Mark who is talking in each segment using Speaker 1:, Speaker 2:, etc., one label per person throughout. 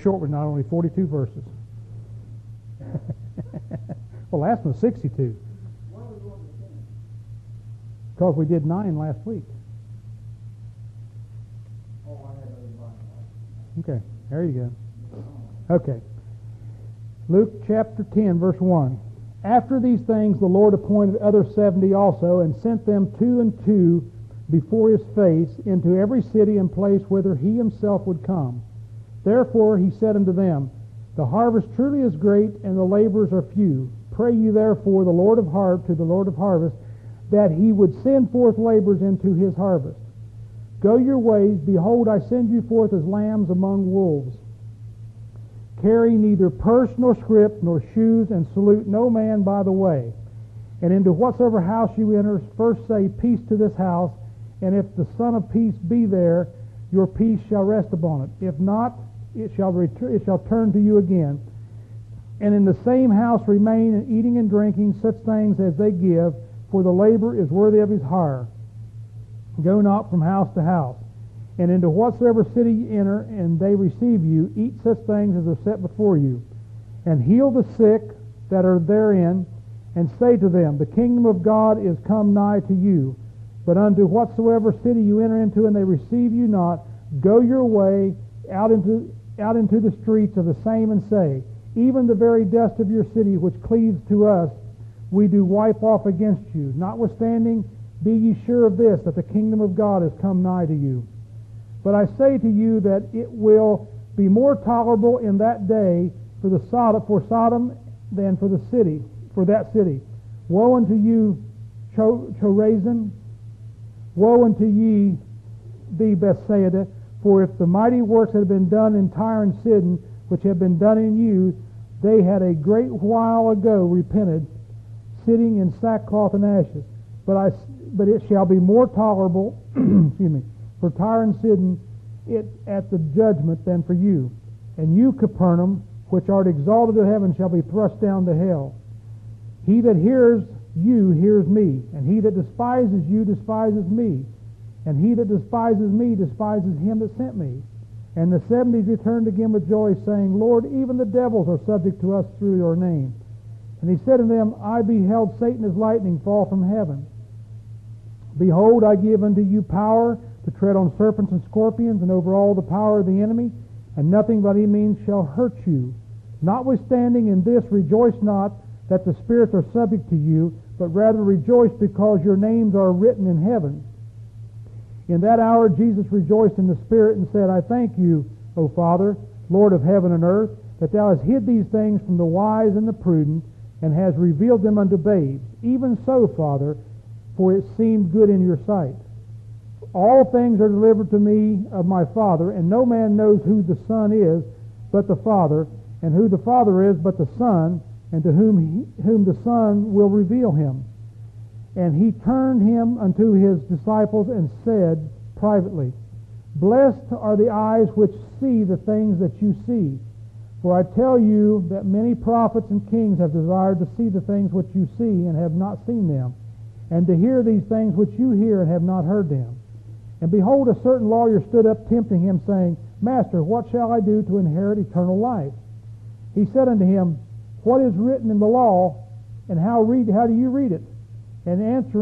Speaker 1: Short one, not only 42 verses. Well, last one was 62. Because we did 9 last week. Okay, there you go. Okay. Luke chapter 10, verse 1. After these things the Lord appointed other 70 also, and sent them 2 and 2 before his face into every city and place whither he himself would come. Therefore he said unto them, The harvest truly is great, and the laborers are few. Pray ye therefore the Lord of harvest, that he would send forth laborers into his harvest. Go your ways, behold, I send you forth as lambs among wolves. Carry neither purse nor scrip nor shoes, and salute no man by the way. And into whatsoever house you enter, first say, Peace to this house, and if the Son of Peace be there, your peace shall rest upon it. If not, it shall turn to you again. And in the same house remain, eating and drinking such things as they give, for the labor is worthy of his hire. Go not from house to house. And into whatsoever city you enter, and they receive you, eat such things as are set before you. And heal the sick that are therein, and say to them, The kingdom of God is come nigh to you. But unto whatsoever city you enter into, and they receive you not, go your way out into the streets of the same, and say, Even the very dust of your city which cleaves to us, we do wipe off against you. Notwithstanding, be ye sure of this, that the kingdom of God is come nigh to you. But I say to you that it will be more tolerable in that day for Sodom than for that city. Woe unto you, Chorazin! Woe unto ye, the Bethsaida! For if the mighty works had been done in Tyre and Sidon, which have been done in you, they had a great while ago repented, sitting in sackcloth and ashes. But it shall be more tolerable, for Tyre and Sidon at the judgment than for you. And you, Capernaum, which art exalted to heaven, shall be thrust down to hell. He that hears you hears me, and he that despises you despises me, and he that despises me despises him that sent me. And the 70 returned again with joy, saying, Lord, even the devils are subject to us through your name. And he said unto them, I beheld Satan as lightning fall from heaven. Behold, I give unto you power to tread on serpents and scorpions, and over all the power of the enemy, and nothing by any means shall hurt you. Notwithstanding in this rejoice not that the spirits are subject to you, but rather rejoice because your names are written in heaven. In that hour Jesus rejoiced in the Spirit, and said, I thank you, O Father, Lord of heaven and earth, that thou hast hid these things from the wise and the prudent, and hast revealed them unto babes. Even so, Father, for it seemed good in your sight. All things are delivered to me of my Father, and no man knows who the Son is but the Father, and who the Father is but the Son, and to whom the Son will reveal him. And he turned him unto his disciples and said privately, Blessed are the eyes which see the things that you see. For I tell you that many prophets and kings have desired to see the things which you see and have not seen them, and to hear these things which you hear and have not heard them. And behold, a certain lawyer stood up tempting him, saying, Master, what shall I do to inherit eternal life? He said unto him, What is written in the law, and how do you read it? And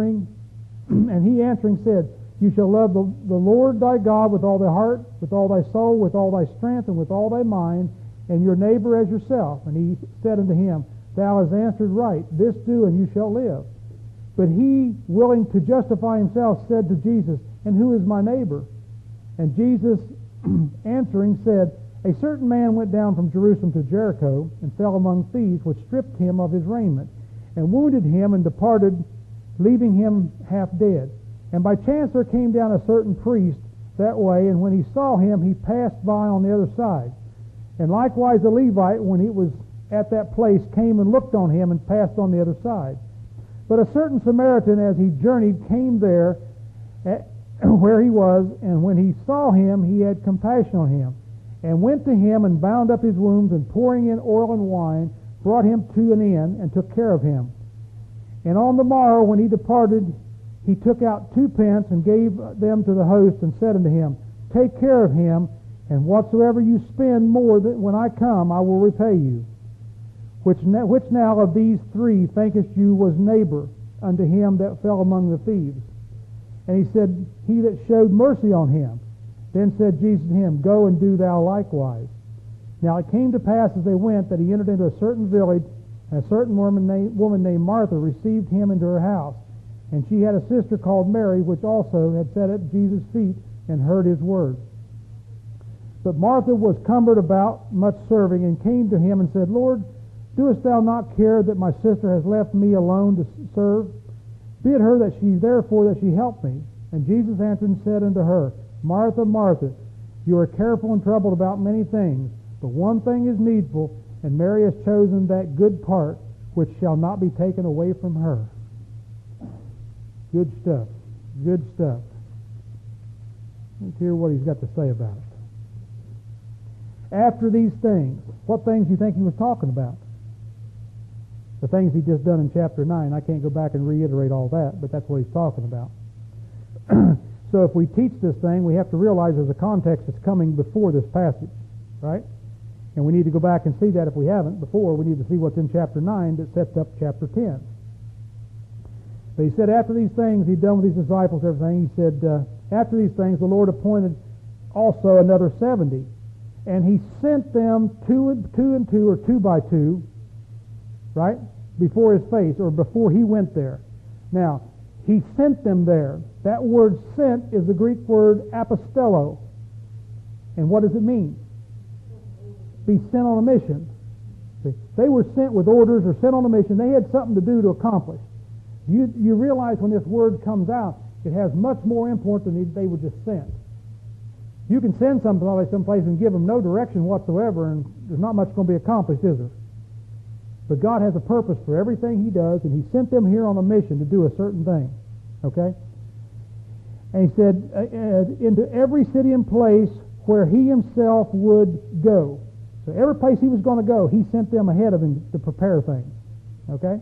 Speaker 1: he answering said, You shall love the Lord thy God with all thy heart, with all thy soul, with all thy strength, and with all thy mind, and your neighbor as yourself. And he said unto him, Thou hast answered right. This do, and you shall live. But he, willing to justify himself, said to Jesus, And who is my neighbor? And Jesus answering said, A certain man went down from Jerusalem to Jericho, and fell among thieves, which stripped him of his raiment, and wounded him, and departed, leaving him half dead. And by chance there came down a certain priest that way, and when he saw him, he passed by on the other side. And likewise the Levite, when he was at that place, came and looked on him, and passed on the other side. But a certain Samaritan, as he journeyed, came there where he was, and when he saw him, he had compassion on him, and went to him, and bound up his wounds, and pouring in oil and wine, brought him to an inn, and took care of him. And on the morrow, when he departed, he took out 2 pence, and gave them to the host, and said unto him, Take care of him, And whatsoever you spend more than when I come, I will repay you. Which now of these three thinkest you was neighbor unto him that fell among the thieves? And he said, He that showed mercy on him. Then said Jesus to him, Go and do thou likewise. Now it came to pass as they went that he entered into a certain village, and a certain woman named Martha received him into her house. And she had a sister called Mary, which also had sat at Jesus' feet and heard his word. But Martha was cumbered about much serving, and came to him and said, Lord, doest thou not care that my sister has left me alone to serve? Bid her therefore that she help me. And Jesus answered and said unto her, Martha, Martha, you are careful and troubled about many things, but one thing is needful, and Mary has chosen that good part, which shall not be taken away from her. Good stuff. Good stuff. Let's hear what he's got to say about it. After these things, what things do you think he was talking about? The things he just done in chapter 9. I can't go back and reiterate all that, but that's what he's talking about. So if we teach this thing, we have to realize there's a context that's coming before this passage, right? And we need to go back and see that if we haven't before. We need to see what's in chapter 9 that sets up chapter 10. But he said after these things, he'd done with his disciples, everything, he said, after these things, the Lord appointed also another 70. And he sent them two and two, or 2 by 2, right, before his face, or before he went there. Now, he sent them there. That word sent is the Greek word apostello. And what does it mean? Be sent on a mission. See, they were sent with orders or sent on a mission. They had something to do to accomplish. You realize when this word comes out, it has much more import than they were just sent. You can send somebody someplace and give them no direction whatsoever, and there's not much going to be accomplished, is there? But God has a purpose for everything he does, and he sent them here on a mission to do a certain thing. Okay? And he said, into every city and place where he himself would go. So every place he was going to go, he sent them ahead of him to prepare things. Okay?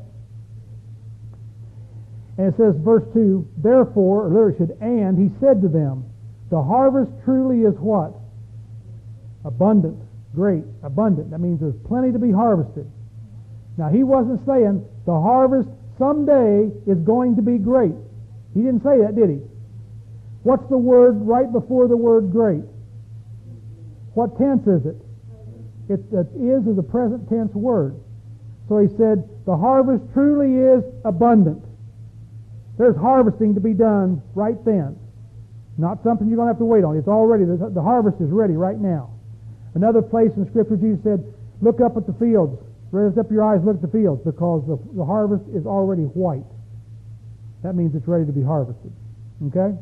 Speaker 1: And it says, verse 2, therefore, or there it should, and he said to them, the harvest truly is what? Abundant. Great. Abundant. That means there's plenty to be harvested. Now, he wasn't saying the harvest someday is going to be great. He didn't say that, did he? What's the word right before the word great? What tense is it? It is a present tense word. So he said, the harvest truly is abundant. There's harvesting to be done right then. Not something you're going to have to wait on. It's already, the harvest is ready right now. Another place in Scripture, Jesus said, look up at the fields. Raise up your eyes, look at the fields, because the harvest is already white. That means it's ready to be harvested. Okay?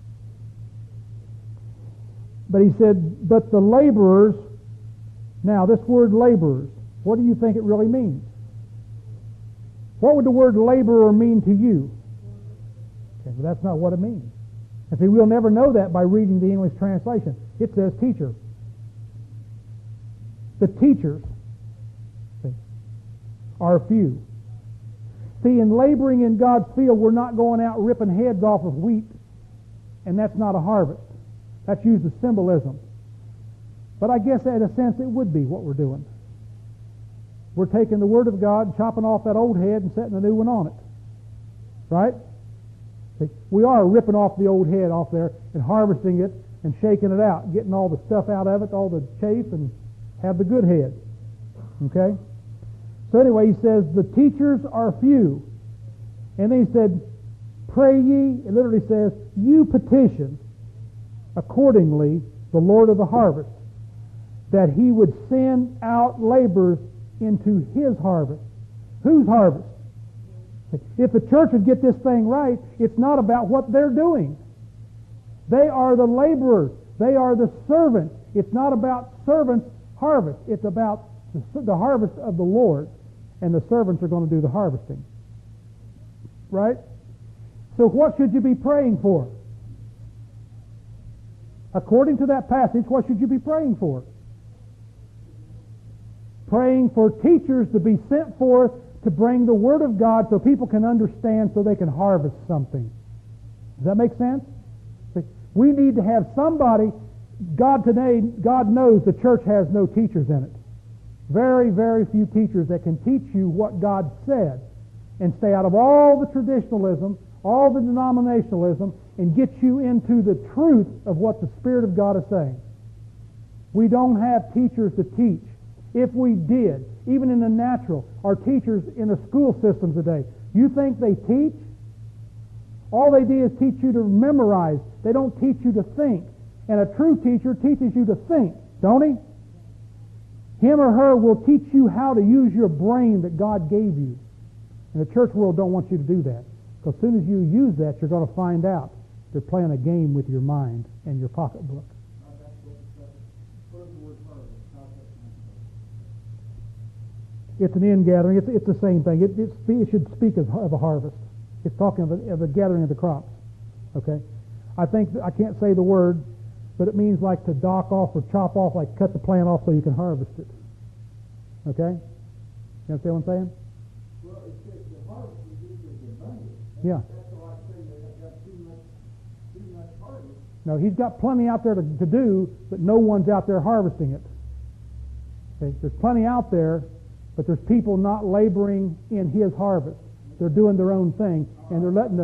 Speaker 1: But he said, but the laborers, now this word laborers, what do you think it really means? What would the word laborer mean to you? Okay, but that's not what it means. And see, we'll never know that by reading the English translation. It says teacher. The teachers are few. See, in laboring in God's field, we're not going out ripping heads off of wheat, and that's not a harvest. That's used as symbolism. But I guess in a sense it would be what we're doing. We're taking the Word of God, chopping off that old head and setting a new one on it. Right? See, we are ripping off the old head off there and harvesting it and shaking it out, getting all the stuff out of it, all the chaff, and have the good head. Okay? So anyway, he says, the teachers are few. And then he said, pray ye, it literally says, you petition accordingly the Lord of the harvest, that he would send out laborers into his harvest. Whose harvest? If the church would get this thing right, it's not about what they're doing. They are the laborers. They are the servants. It's not about servants' harvest. It's about the harvest of the Lord, and the servants are going to do the harvesting. Right? So what should you be praying for? According to that passage, what should you be praying for? Praying for teachers to be sent forth to bring the Word of God so people can understand, so they can harvest something. Does that make sense? We need to have somebody God knows the church has no teachers in it. Very, very few teachers that can teach you what God said and stay out of all the traditionalism, all the denominationalism, and get you into the truth of what the Spirit of God is saying. We don't have teachers to teach. If we did, even in the natural, our teachers in the school system today, you think they teach? All they do is teach you to memorize. They don't teach you to think. And a true teacher teaches you to think, don't he? Him or her will teach you how to use your brain that God gave you. And the church world don't want you to do that. Because as soon as you use that, you're going to find out they're playing a game with your mind and your pocketbook. It's an ingathering. It's the same thing. It should speak of a harvest. It's talking of a gathering of the crops. Okay? I can't say the word, but it means like to dock off or chop off, like cut the plant off so you can harvest it. Okay? You understand what I'm saying?
Speaker 2: Well, it says the harvest is usually abundant.
Speaker 1: Yeah.
Speaker 2: That's why I say they have got too much harvest.
Speaker 1: No, he's got plenty out there to do, but no one's out there harvesting it. Okay? There's plenty out there, but there's people not laboring in his harvest. They're doing their own thing, and they're letting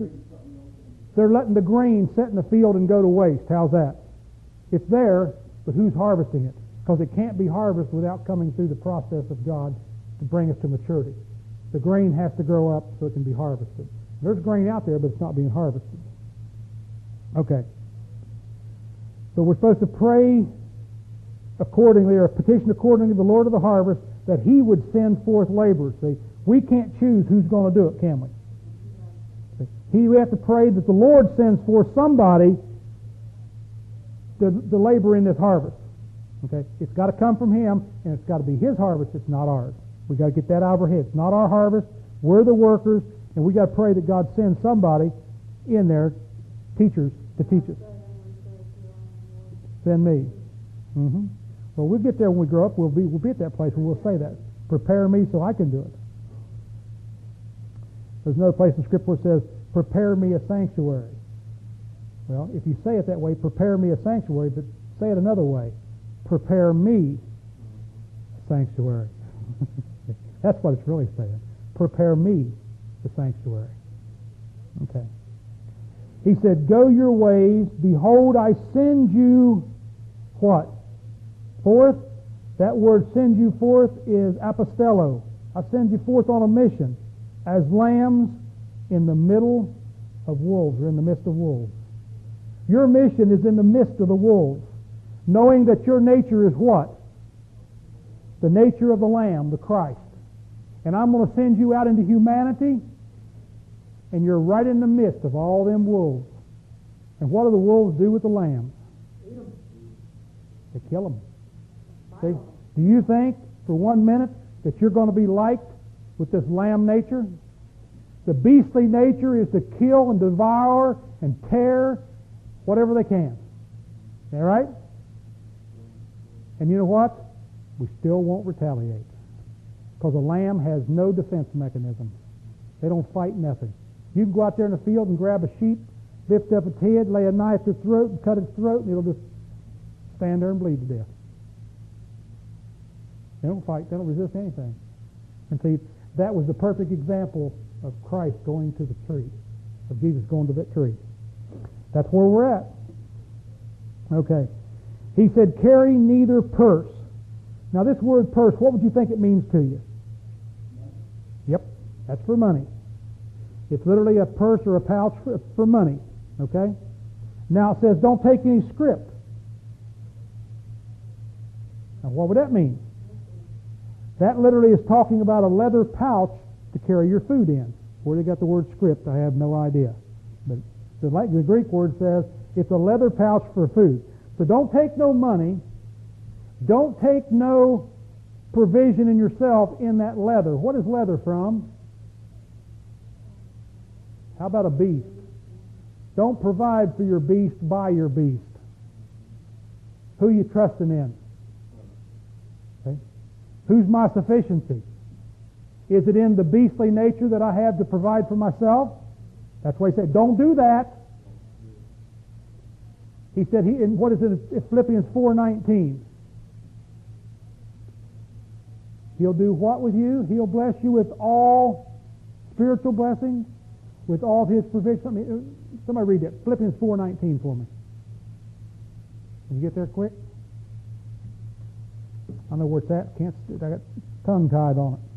Speaker 1: the grain sit in the field and go to waste. How's that? It's there, but who's harvesting it? Because it can't be harvested without coming through the process of God to bring us to maturity. The grain has to grow up so it can be harvested. There's grain out there, but it's not being harvested. Okay. So we're supposed to pray accordingly, or petition accordingly to the Lord of the harvest, that he would send forth laborers. See, we can't choose who's going to do it, can we? We have to pray that the Lord sends forth somebody to labor in this harvest. Okay? It's got to come from him, and it's got to be his harvest. It's not ours. We've got to get that out of our heads. It's not our harvest. We're the workers, and we've got to pray that God sends somebody in there, teachers, to teach us. Send me. Mm-hmm. Well, we'll get there when we grow up. We'll be at that place where we'll say that. Prepare me so I can do it. There's another place in Scripture where it says, prepare me a sanctuary. Well, if you say it that way, prepare me a sanctuary, but say it another way. Prepare me a sanctuary. That's what it's really saying. Prepare me the sanctuary. Okay. He said, go your ways. Behold, I send you what? Forth. That word send you forth is apostello. I send you forth on a mission as lambs in the middle of wolves, or in the midst of wolves. Your mission is in the midst of the wolves, knowing that your nature is what? The nature of the Lamb, the Christ. And I'm going to send you out into humanity, and you're right in the midst of all them wolves. And what do the wolves do with the lambs?
Speaker 2: Eat them.
Speaker 1: They kill them. See? Do you think for 1 minute that you're going to be liked with this lamb nature? The beastly nature is to kill and devour and tear whatever they can. Is that right? And you know what? We still won't retaliate. Because a lamb has no defense mechanism. They don't fight nothing. You can go out there in the field and grab a sheep, lift up its head, lay a knife to its throat, and cut its throat, and it'll just stand there and bleed to death. They don't fight. They don't resist anything. And see, that was the perfect example of Christ going to the tree, of Jesus going to that tree. That's where we're at. Okay. He said, carry neither purse. Now this word purse, what would you think it means to you? Yep, that's for money. It's literally a purse or a pouch for money. Okay? Now it says, don't take any scrip. Now what would that mean? That literally is talking about a leather pouch to carry your food in. Where they got the word script, I have no idea. But the Greek word says it's a leather pouch for food. So don't take no money. Don't take no provision in yourself in that leather. What is leather from? How about a beast? Don't provide for your beast, buy your beast. Who are you trusting in? Okay. Who's my sufficiency? Is it in the beastly nature that I have to provide for myself? That's why he said, don't do that. He said, in what is it, Philippians 4:19? He'll do what with you? He'll bless you with all spiritual blessings, with all of His provision. I mean, somebody read that. Philippians 4:19 for me. Can you get there quick? I know where it's at. Can't. I got tongue tied on it.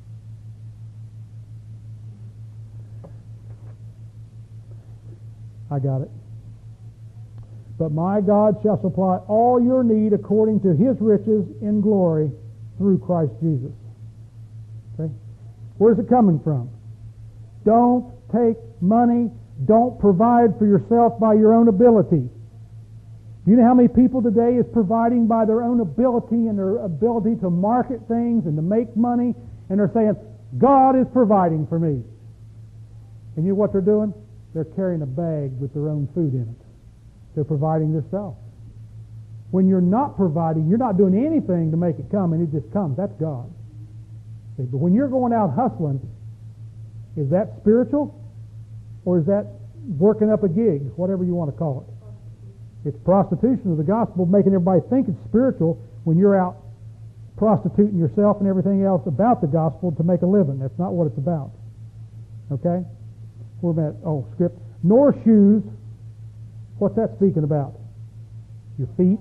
Speaker 1: I got it. But my God shall supply all your need according to His riches in glory through Christ Jesus. Okay? Where's it coming from? Don't take money. Don't provide for yourself by your own ability. Do you know how many people today is providing by their own ability and their ability to market things and to make money, and they're saying, God is providing for me. And you know what they're doing? They're carrying a bag with their own food in it. They're providing themselves. When you're not providing, you're not doing anything to make it come, and it just comes. That's God. See, but when you're going out hustling, is that spiritual? Or is that working up a gig, whatever you want to call it? It's prostitution of the gospel, making everybody think it's spiritual when you're out prostituting yourself and everything else about the gospel to make a living. That's not what it's about. Okay? We're at, script. Nor shoes. What's that speaking about? Your feet.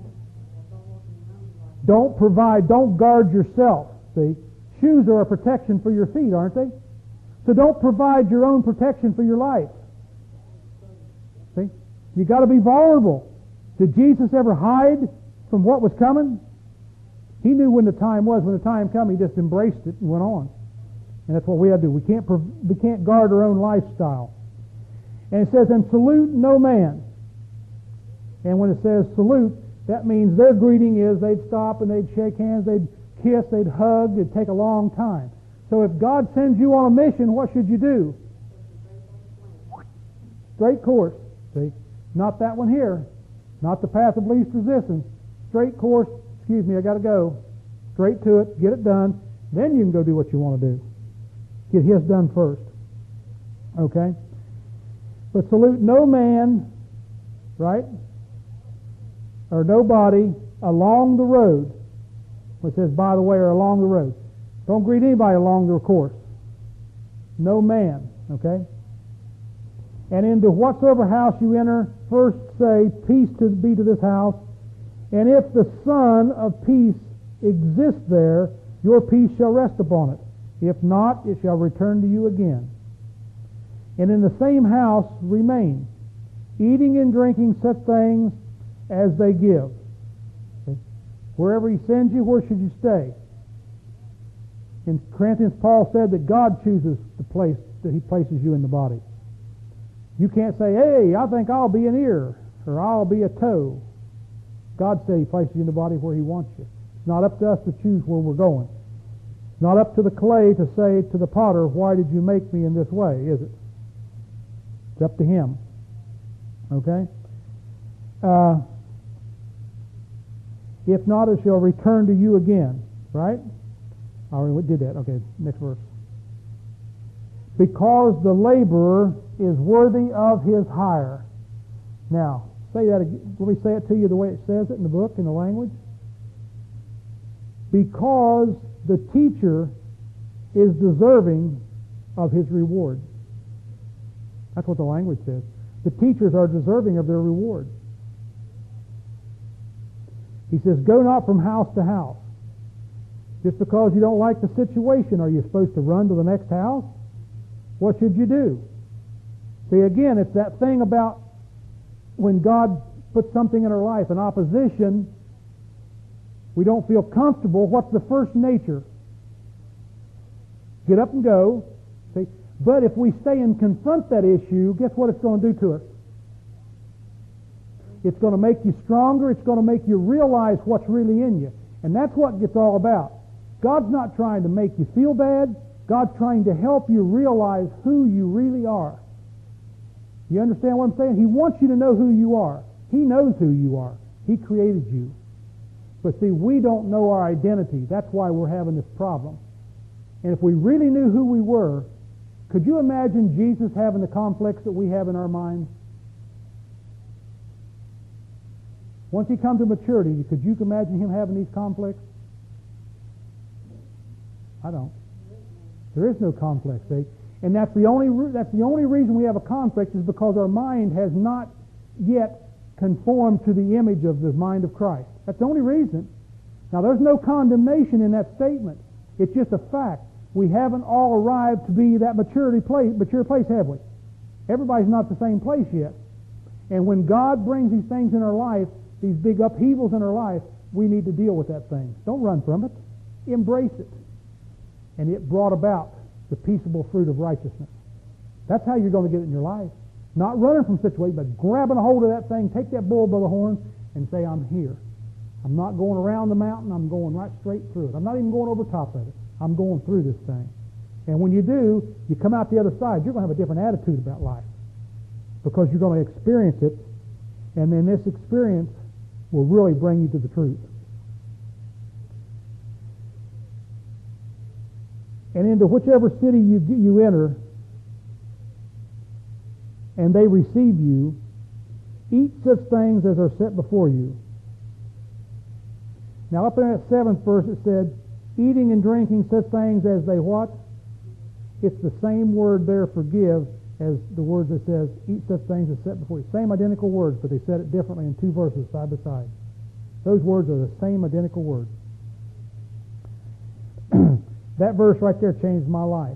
Speaker 1: Don't provide, don't guard yourself. See? Shoes are a protection for your feet, aren't they? So don't provide your own protection for your life. See? You got to be vulnerable. Did Jesus ever hide from what was coming? He knew when the time was. When the time came, He just embraced it and went on. And that's what we have to do. We can't guard our own lifestyle. And it says, and salute no man. And when it says salute, that means their greeting is they'd stop and they'd shake hands, they'd kiss, they'd hug, it'd take a long time. So if God sends you on a mission, what should you do? Straight course. See? Not that one here. Not the path of least resistance. Straight course. Excuse me, I got to go. Straight to it. Get it done. Then you can go do what you want to do. Get His done first. Okay? But salute no man, right? Or nobody along the road. It says, by the way, or along the road. Don't greet anybody along the course. No man. Okay? And into whatsoever house you enter, first say, peace be to this house. And if the Son of peace exists there, your peace shall rest upon it. If not, it shall return to you again. And in the same house remain, eating and drinking such things as they give. Okay? Wherever He sends you, where should you stay? In Corinthians, Paul said that God chooses the place that He places you in the body. You can't say, hey, I think I'll be an ear, or I'll be a toe. God said He places you in the body where He wants you. It's not up to us to choose where we're going. It's not up to the clay to say to the potter, why did you make me in this way, is it? It's up to Him. Okay? If not, it shall return to you again. Right? I already did that. Okay, next verse. Because the laborer is worthy of his hire. Now, say that again. Let me say it to you the way it says it in the book, in the language. Because the teacher is deserving of his reward. That's what the language says. The teachers are deserving of their reward. He says, go not from house to house. Just because you don't like the situation, are you supposed to run to the next house? What should you do? See, again, it's that thing about when God puts something in our life, an opposition, we don't feel comfortable. What's the first nature? Get up and go. See? But if we stay and confront that issue, guess what it's going to do to us? It's going to make you stronger. It's going to make you realize what's really in you. And that's what it's all about. God's not trying to make you feel bad. God's trying to help you realize who you really are. You understand what I'm saying? He wants you to know who you are. He knows who you are. He created you. But see, we don't know our identity. That's why we're having this problem. And if we really knew who we were, could you imagine Jesus having the conflicts that we have in our minds? Once he comes to maturity, could you imagine him having these conflicts? I don't. There is no conflict, see? And that's the only reason we have a conflict is because our mind has not yet conformed to the image of the mind of Christ. That's the only reason. Now, there's no condemnation in that statement. It's just a fact. We haven't all arrived to be that mature place, have we? Everybody's not the same place yet. And when God brings these things in our life, these big upheavals in our life, we need to deal with that thing. Don't run from it. Embrace it. And it brought about the peaceable fruit of righteousness. That's how you're going to get it in your life. Not running from situations, but grabbing a hold of that thing, take that bull by the horn, and say, I'm here. I'm not going around the mountain. I'm going right straight through it. I'm not even going over top of it. I'm going through this thing. And when you do, you come out the other side, you're going to have a different attitude about life because you're going to experience it, and then this experience will really bring you to the truth. And into whichever city you enter, and they receive you, eat such things as are set before you. Now up in that 7th verse it said, eating and drinking such things as they what? It's the same word there, forgive, as the word that says, eat such things as set before you. Same identical words, but they said it differently in 2 verses side by side. Those words are the same identical words. That verse right there changed my life.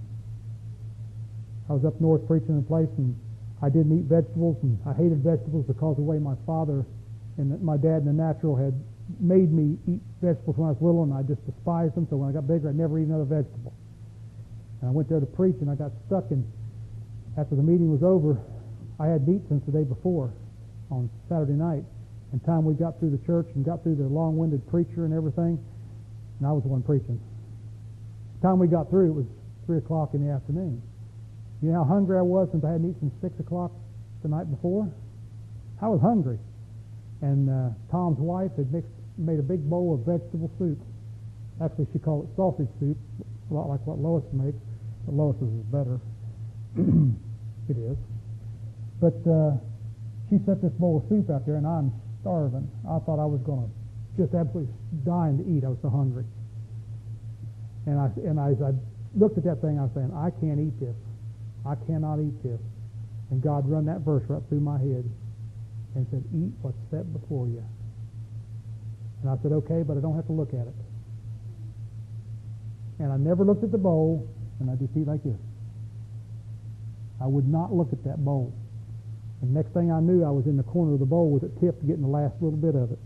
Speaker 1: I was up north preaching in a place, and I didn't eat vegetables, and I hated vegetables because of the way my father and my dad in the natural had made me eat vegetables when I was little, and I just despised them. So when I got bigger, I'd never eat another vegetable. And I went there to preach, and I got stuck. And after the meeting was over, I had meat since the day before on Saturday night. And time we got through the church and got through the long-winded preacher and everything, and I was the one preaching. Time we got through, it was 3 o'clock in the afternoon. You know how hungry I was since I hadn't eaten since 6 o'clock the night before? I was hungry. And Tom's wife had made a big bowl of vegetable soup. Actually, she called it sausage soup, a lot like what Lois makes, but Lois's is better. It is. But she set this bowl of soup out there, and I'm starving. I thought I was going to just absolutely dying to eat. I was so hungry. And as I looked at that thing, I was saying, I can't eat this. I cannot eat this. And God run that verse right through my head and said, eat what's set before you. And I said, okay, but I don't have to look at it. And I never looked at the bowl, and I just eat like this. I would not look at that bowl. And next thing I knew, I was in the corner of the bowl with it tipped, getting the last little bit of it.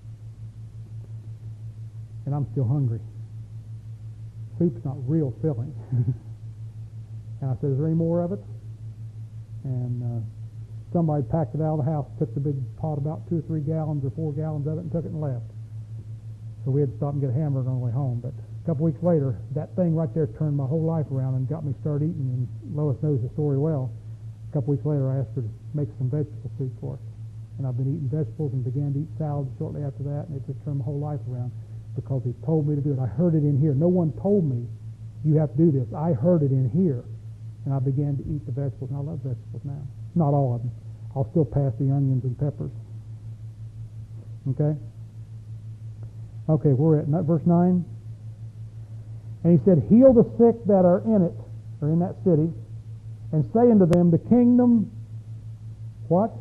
Speaker 1: And I'm still hungry. Soup's not real filling. And I said, is there any more of it? And somebody packed it out of the house, took the big pot, about 2 or 3 gallons or 4 gallons of it, and took it and left. So we had to stop and get a hamburger on the way home. But a couple weeks later, that thing right there turned my whole life around and got me started eating. And Lois knows the story well. A couple weeks later, I asked her to make some vegetable soup for us. And I've been eating vegetables and began to eat salads shortly after that, and it just turned my whole life around because he told me to do it. I heard it in here. No one told me, you have to do this. I heard it in here. And I began to eat the vegetables, and I love vegetables now. Not all of them. I'll still pass the onions and peppers. Okay? Okay, we're at verse 9. And he said, heal the sick that are in it, or in that city, and say unto them, the kingdom, what?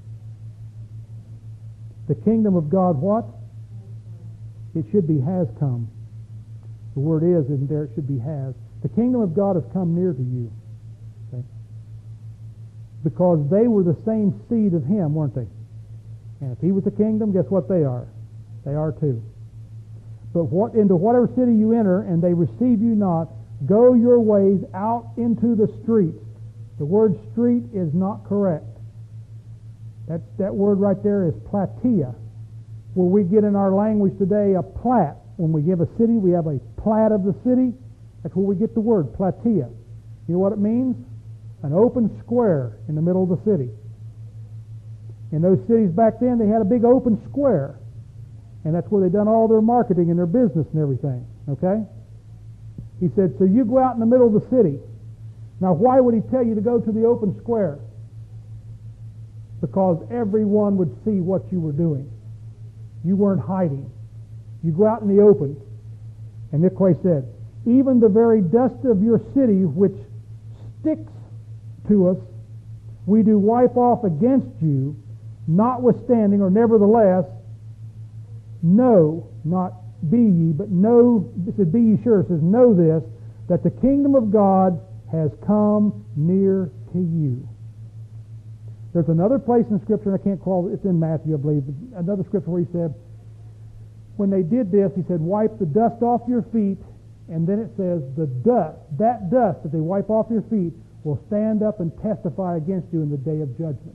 Speaker 1: The kingdom of God, what? It should be has come. The word is, isn't there? It should be has. The kingdom of God has come near to you. Okay? Because they were the same seed of him, weren't they? And if he was the kingdom, guess what they are? They are too. But into whatever city you enter, and they receive you not, go your ways out into the streets. The word street is not correct. That word right there is platia, where we get in our language today a plat. When we give a city, we have a plat of the city. That's where we get the word platia. You know what it means? An open square in the middle of the city. In those cities back then, they had a big open square. And that's where they done all their marketing and their business and everything. Okay? He said, so you go out in the middle of the city. Now, why would he tell you to go to the open square? because everyone would see what you were doing. You weren't hiding. You go out in the open. And look what he said, even the very dust of your city which sticks to us, we do wipe off against you, notwithstanding, or nevertheless, know, not be ye, but know, it says be ye sure, it says know this, that the kingdom of God has come near to you. There's another place in Scripture, and I can't call it, it's in Matthew, I believe, another Scripture where he said, when they did this, he said, wipe the dust off your feet, and then it says, the dust, that dust that they wipe off your feet, will stand up and testify against you in the day of judgment.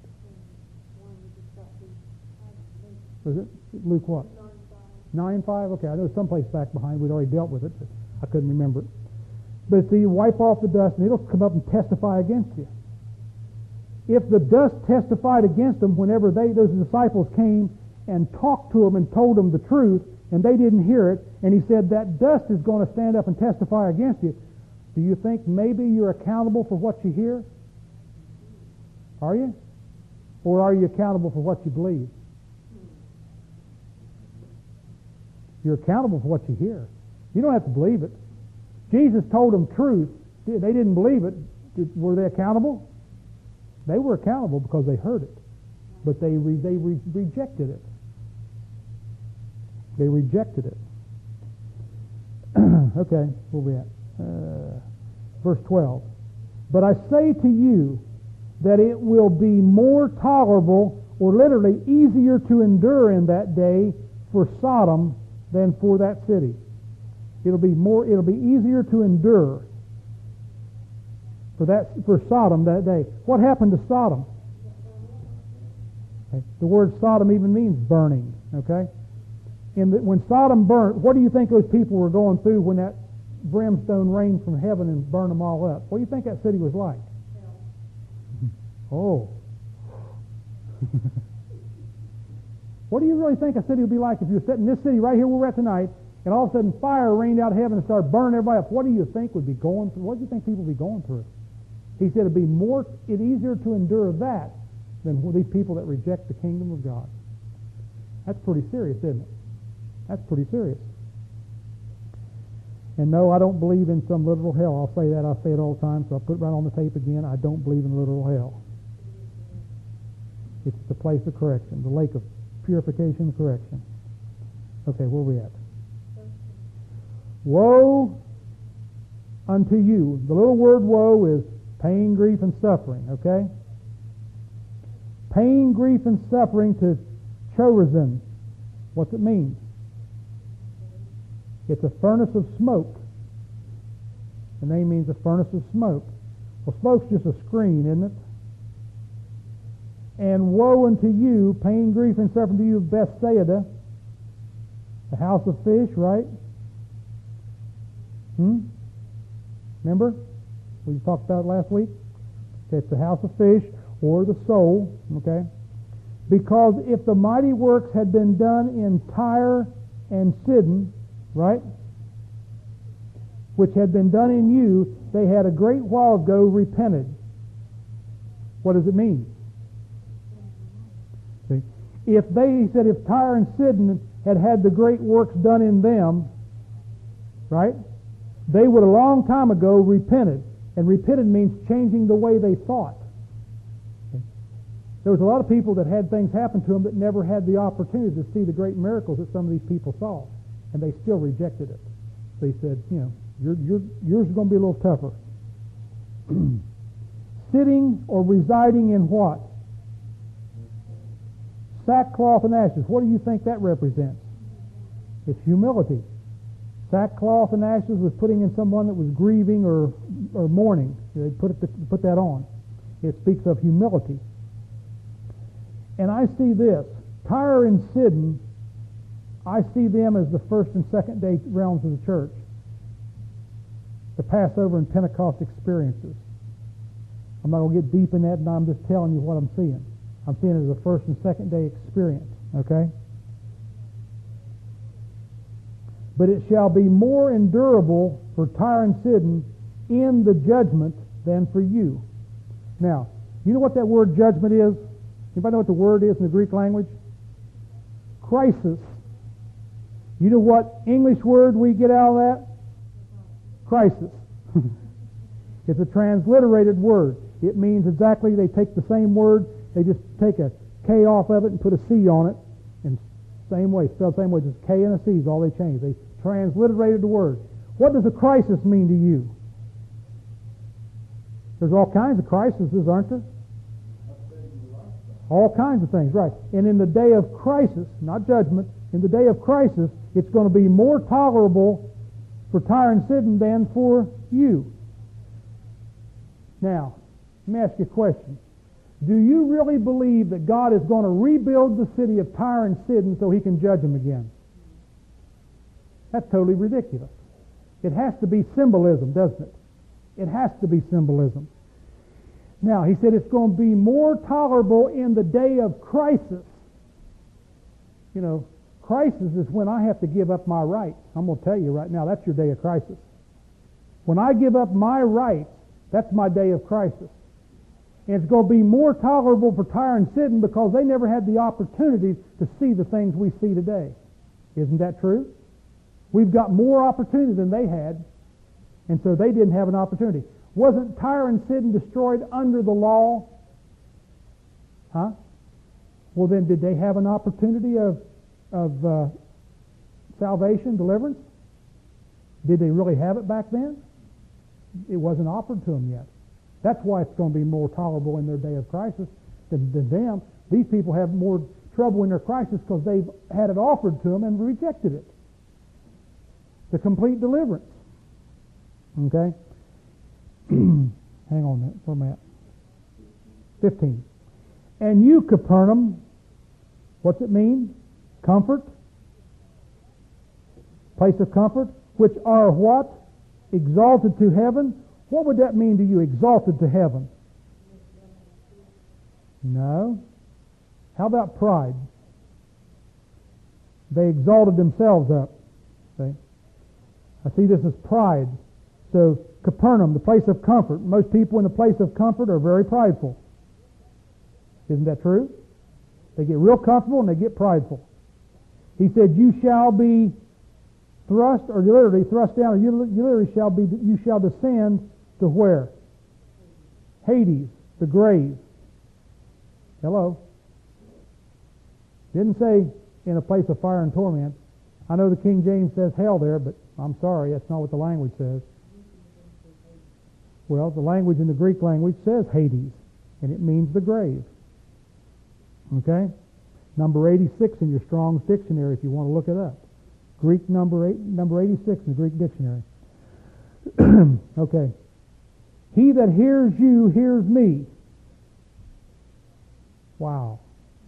Speaker 1: Was it Luke what? 9:5? Okay, I know someplace back behind we'd already dealt with it, but I couldn't remember it. But see, you wipe off the dust, and it'll come up and testify against you. If the dust testified against them whenever those disciples came and talked to them and told them the truth, and they didn't hear it, and he said that dust is going to stand up and testify against you, do you think maybe you're accountable for what you hear? Are you? Or are you accountable for what you believe? You're accountable for what you hear. You don't have to believe it. Jesus told them truth. They didn't believe it. Were they accountable? They were accountable because they heard it. But they rejected it. They rejected it. Okay, where we at? Verse 12. But I say to you that it will be more tolerable, or literally easier to endure in that day for Sodom than for that city. It'll be easier to endure for Sodom that day. What happened to Sodom? Okay. The word Sodom even means burning. Okay. When Sodom burnt, what do you think those people were going through when that brimstone rained from heaven and burned them all up? What do you think that city was like? Oh. What do you really think a city would be like if you're sitting in this city right here where we're at tonight, and all of a sudden fire rained out of heaven and started burning everybody up? What do you think would be going through? What do you think people would be going through? He said it's easier to endure that than these people that reject the kingdom of God. That's pretty serious, isn't it? That's pretty serious. And no, I don't believe in some literal hell. I'll say that. I say it all the time, so I'll put it right on the tape again. I don't believe in literal hell. It's the place of correction, the lake of purification and correction. Okay, where are we at? Woe unto you. The little word woe is pain, grief, and suffering, okay? Pain, grief, and suffering to Chorazin. What's it mean? It's a furnace of smoke. The name means a furnace of smoke. Well, smoke's just a screen, isn't it? And woe unto you, pain, grief, and suffering to you of Bethsaida, the house of fish, right? Remember? We talked about it last week. Okay, it's the house of fish, or the soul, okay? Because if the mighty works had been done in Tyre and Sidon, right, which had been done in you, they had a great while ago repented. What does it mean? See? He said if Tyre and Sidon had the great works done in them, right, they would a long time ago repented. And repented means changing the way they thought. Okay? There was a lot of people that had things happen to them that never had the opportunity to see the great miracles that some of these people saw. And they still rejected it. They said, yours is going to be a little tougher. Sitting or residing in what? Sackcloth and ashes. What do you think that represents? It's humility. Sackcloth and ashes was putting in someone that was grieving or mourning. They put that on. It speaks of humility. And I see this. Tyre and Sidon, I see them as the first and second day realms of the church. The Passover and Pentecost experiences. I'm not going to get deep in that, and I'm just telling you what I'm seeing. I'm seeing it as a first and second day experience. Okay? But it shall be more endurable for Tyre and Sidon in the judgment than for you. Now, you know what that word judgment is? Anybody know what the word is in the Greek language? Crisis. You know what English word we get out of that? Crisis. It's a transliterated word. It means exactly, they take the same word, they just take a K off of it and put a C on it, and same way, spelled the same way, just K and a C is all they changed. They transliterated the word. What does a crisis mean to you? There's all kinds of crises, aren't there? All kinds of things, right. And in the day of crisis, not judgment, in the day of crisis, it's going to be more tolerable for Tyre and Sidon than for you. Now, let me ask you a question. Do you really believe that God is going to rebuild the city of Tyre and Sidon so he can judge them again? That's totally ridiculous. It has to be symbolism, doesn't it? It has to be symbolism. Now, he said it's going to be more tolerable in the day of crisis. You know, crisis is when I have to give up my rights. I'm going to tell you right now, that's your day of crisis. When I give up my rights, that's my day of crisis. And it's going to be more tolerable for Tyre and Sidon because they never had the opportunity to see the things we see today. Isn't that true? We've got more opportunity than they had, and so they didn't have an opportunity. Wasn't Tyre and Sidon destroyed under the law? Huh? Well, then did they have an opportunity of salvation, deliverance? Did they really have it back then? It wasn't offered to them yet. That's why it's going to be more tolerable in their day of crisis than them. These people have more trouble in their crisis because they've had it offered to them and rejected it. The complete deliverance. Okay? Hang on a minute. Where am I at? 15. And you, Capernaum, what's it mean? Comfort? Place of comfort? Which are what? Exalted to heaven? What would that mean to you, exalted to heaven? No. How about pride? They exalted themselves up. See? I see this as pride. So, Capernaum, the place of comfort. Most people in the place of comfort are very prideful. Isn't that true? They get real comfortable and they get prideful. He said, you shall be thrust, or literally thrust down, or you literally you shall descend to where? Hades, the grave. Hello? Didn't say in a place of fire and torment. I know the King James says hell there, but I'm sorry, that's not what the language says. Well, the language in the Greek language says Hades, and it means the grave. Okay? Number 86 in your Strong's Dictionary if you want to look it up. Greek number 86 in the Greek dictionary. Okay. He that hears you hears me. Wow.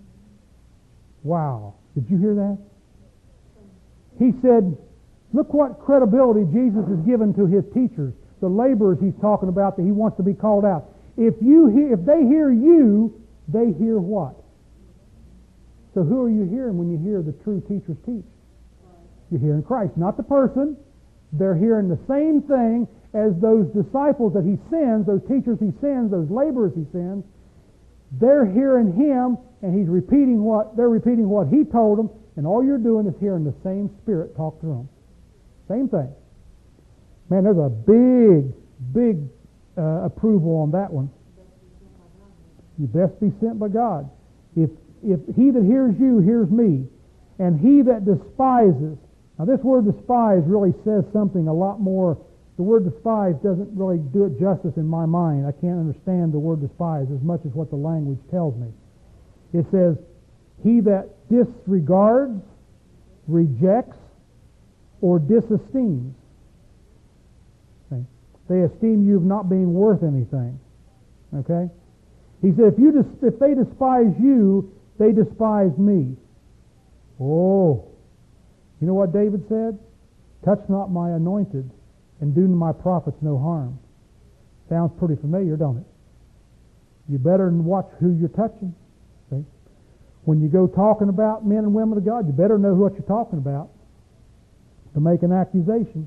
Speaker 1: Wow. Did you hear that? He said, look what credibility Jesus has given to his teachers, the laborers he's talking about that he wants to be called out. If they hear you, they hear what? So who are you hearing when you hear the true teachers teach? You're hearing Christ, not the person. They're hearing the same thing as those disciples that he sends, those teachers he sends, those laborers he sends. They're hearing him, and they're repeating what he told them, and all you're doing is hearing the same Spirit talk to them. Same thing. Man, there's a big approval on that one. You best be sent by God. If he that hears you hears me, and he that despises. Now this word despise really says something a lot more. The word despise doesn't really do it justice in my mind. I can't understand the word despise as much as what the language tells me. It says, he that disregards, rejects, or disesteems. Okay? They esteem you of not being worth anything. Okay? He said, if they despise you, they despise me. Oh. You know what David said? Touch not my anointed, and do my prophets no harm. Sounds pretty familiar, don't it? You better watch who you're touching. See? When you go talking about men and women of God, you better know what you're talking about to make an accusation.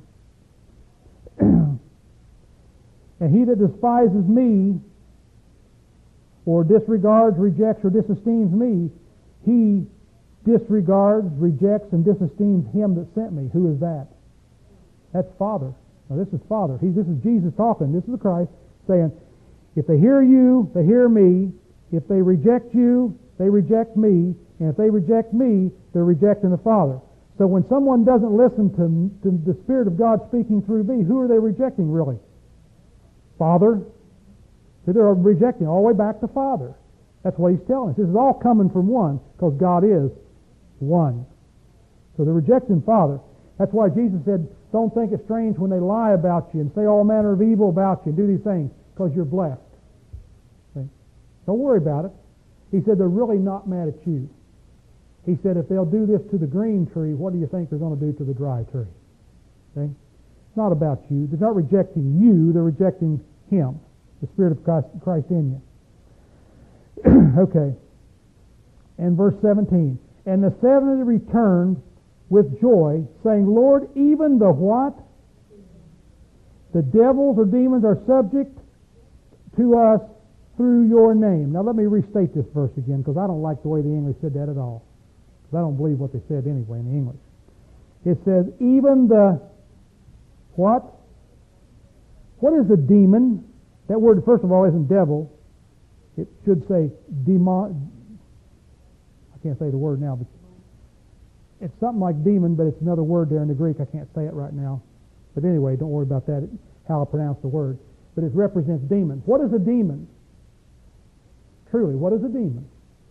Speaker 1: And he that despises me or disregards, rejects, or disesteems me, he disregards, rejects, and disesteems him that sent me. Who is that? That's Father. Now this is Father. This is Jesus talking. This is the Christ saying, if they hear you, they hear me. If they reject you, they reject me. And if they reject me, they're rejecting the Father. So when someone doesn't listen to the Spirit of God speaking through me, who are they rejecting really? Father. So they're rejecting all the way back to Father. That's what he's telling us. This is all coming from one, because God is one. So they're rejecting Father. That's why Jesus said, don't think it strange when they lie about you and say all manner of evil about you and do these things, because you're blessed. See? Don't worry about it. He said they're really not mad at you. He said if they'll do this to the green tree, what do you think they're going to do to the dry tree? See? It's not about you. They're not rejecting you. They're rejecting Him, the Spirit of Christ in you. Okay. And verse 17. And the 70 returned with joy, saying, Lord, even the what? The devils or demons are subject to us through your name. Now let me restate this verse again, because I don't like the way the English said that at all. Because I don't believe what they said anyway in the English. It says, even the what? What is a demon? That word, first of all, isn't devil. It should say demon. I can't say the word now, but it's something like demon, but it's another word there in the Greek. I can't say it right now. But anyway, don't worry about that, how I pronounce the word. But it represents demon. What is a demon? Truly, what is a demon?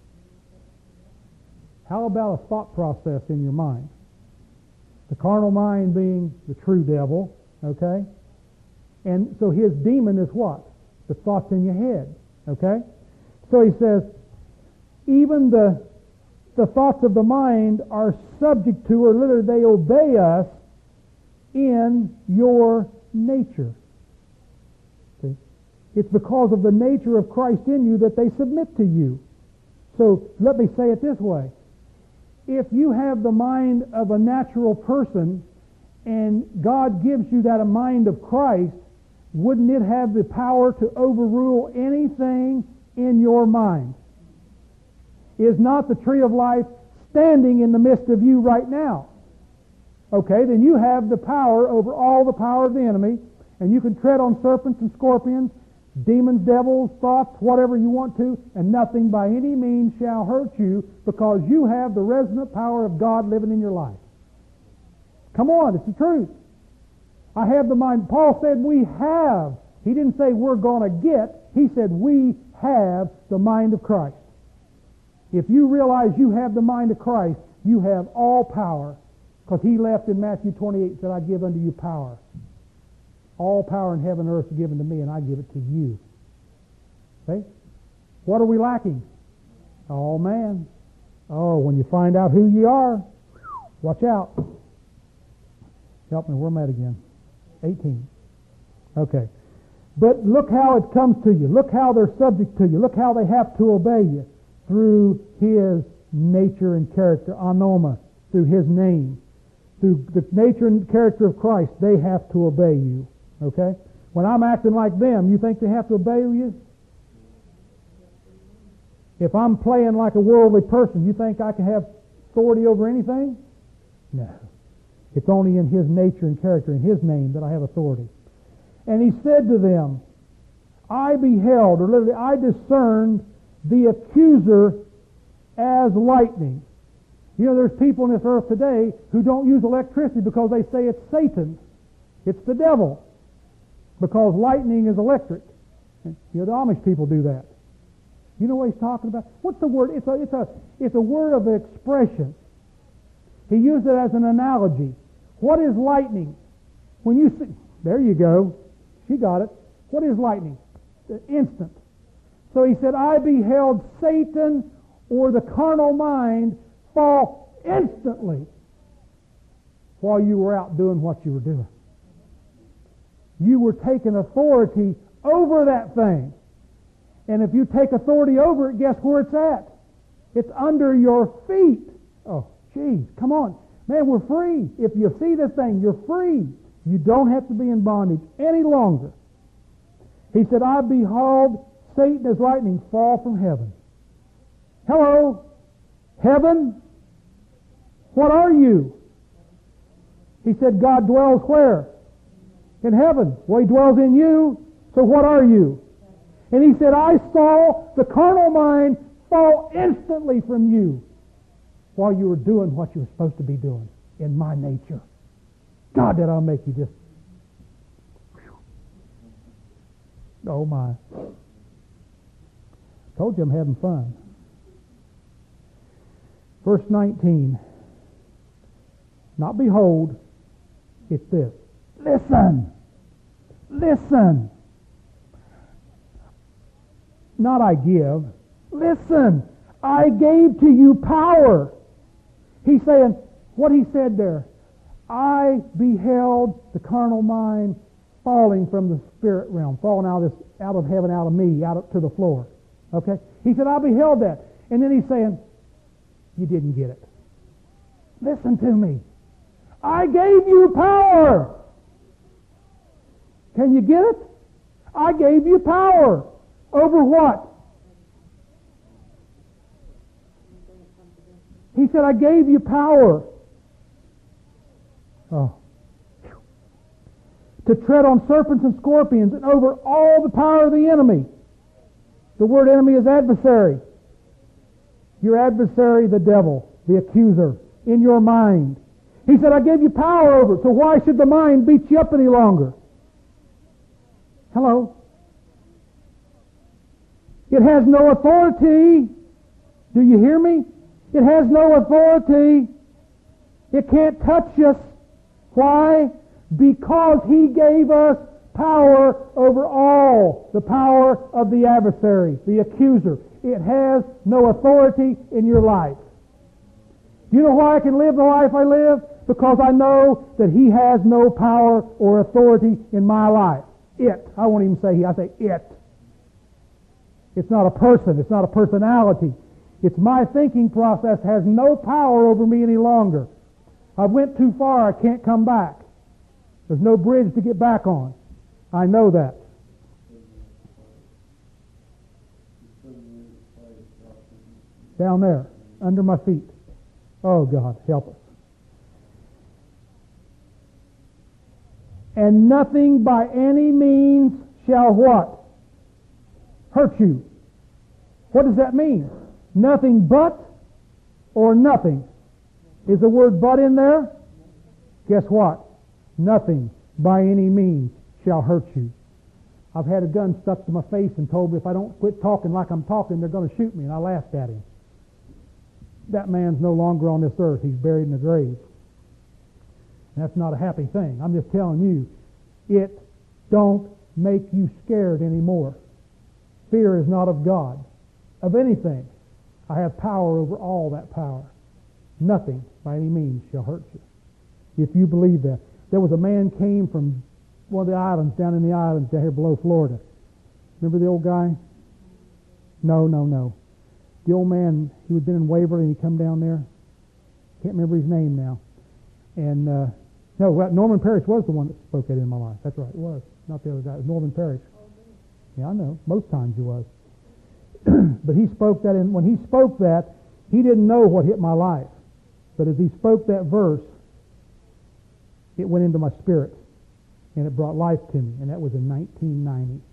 Speaker 1: How about a thought process in your mind? The carnal mind being the true devil, okay? And so his demon is what? The thoughts in your head, okay? So he says, even the thoughts of the mind are subject to, or literally they obey us in your nature. See? It's because of the nature of Christ in you that they submit to you. So let me say it this way. If you have the mind of a natural person and God gives you that a mind of Christ, wouldn't it have the power to overrule anything in your mind? Is not the tree of life standing in the midst of you right now? Okay, then you have the power over all the power of the enemy, and you can tread on serpents and scorpions, demons, devils, thoughts, whatever you want to, and nothing by any means shall hurt you, because you have the resonant power of God living in your life. Come on, it's the truth. I have the mind. Paul said we have. He didn't say we're going to get. He said we have the mind of Christ. If you realize you have the mind of Christ, you have all power. Because He left in Matthew 28 and said, I give unto you power. All power in heaven and earth is given to me, and I give it to you. See? What are we lacking? Oh, man. Oh, when you find out who you are, watch out. Help me, where am I at again? 18. Okay. But look how it comes to you. Look how they're subject to you. Look how they have to obey you. Through His nature and character, anoma, through His name. Through the nature and character of Christ, they have to obey you. Okay? When I'm acting like them, you think they have to obey you? If I'm playing like a worldly person, you think I can have authority over anything? No. It's only in His nature and character, in His name, that I have authority. And He said to them, I beheld, or literally, I discerned the accuser as lightning. You know, there's people in this earth today who don't use electricity because they say it's Satan. It's the devil. Because lightning is electric. You know, the Amish people do that. You know what he's talking about? What's the word? It's a word of expression. He used it as an analogy. What is lightning? When you see, there you go. She got it. What is lightning? Instant. So he said, I beheld Satan, or the carnal mind, fall instantly while you were out doing what you were doing. You were taking authority over that thing. And if you take authority over it, guess where it's at? It's under your feet. Oh, geez, come on. Man, we're free. If you see this thing, you're free. You don't have to be in bondage any longer. He said, I beheld Satan as lightning fall from heaven. Hello? Heaven? What are you? He said God dwells where? In heaven. Well, He dwells in you, so what are you? And He said, I saw the carnal mind fall instantly from you while you were doing what you were supposed to be doing in my nature. God, did I make you just... Oh my. Told you I'm having fun. Verse 19. Not behold, it's this. Listen. Listen. Not I give. Listen. I gave to you power. He's saying, what he said there, I beheld the carnal mind falling from the spirit realm, falling out of heaven, out of me, to the floor. Okay? He said, I beheld that. And then he's saying, you didn't get it. Listen to me. I gave you power. Can you get it? I gave you power. Over what? He said, I gave you power. Oh. To tread on serpents and scorpions and over all the power of the enemy. The word enemy is adversary. Your adversary, the devil, the accuser, in your mind. He said, I gave you power over it, so why should the mind beat you up any longer? Hello? It has no authority. Do you hear me? It has no authority. It can't touch us. Why? Because He gave us power over all the power of the adversary, the accuser. It has no authority in your life. Do you know why I can live the life I live? Because I know that He has no power or authority in my life. It. I won't even say He. I say it. It's not a person. It's not a personality. It's my thinking process has no power over me any longer. I went too far. I can't come back. There's no bridge to get back on. I know that. Down there, under my feet. Oh God, help us. And nothing by any means shall what? Hurt you. What does that mean? Nothing but or nothing? Is the word but in there? Guess what? Nothing by any means shall hurt you. I've had a gun stuck to my face and told me if I don't quit talking like I'm talking, they're going to shoot me, and I laughed at him. That man's no longer on this earth. He's buried in the grave. That's not a happy thing. I'm just telling you, it don't make you scared anymore. Fear is not of God, of anything. I have power over all that power. Nothing by any means shall hurt you. If you believe that. There was a man came from one of the islands, down in the islands down here below Florida. Remember the old guy? No. The old man, he had been in Waverly and he come down there. Can't remember his name now. And, Norman Parrish was the one that spoke that in my life. That's right, it was. Not the other guy. It was Norman Parrish. Yeah, I know. Most times he was. But he spoke that, and when he spoke that, he didn't know what hit my life. But as he spoke that verse, it went into my spirit, and it brought life to me, and that was in 1990.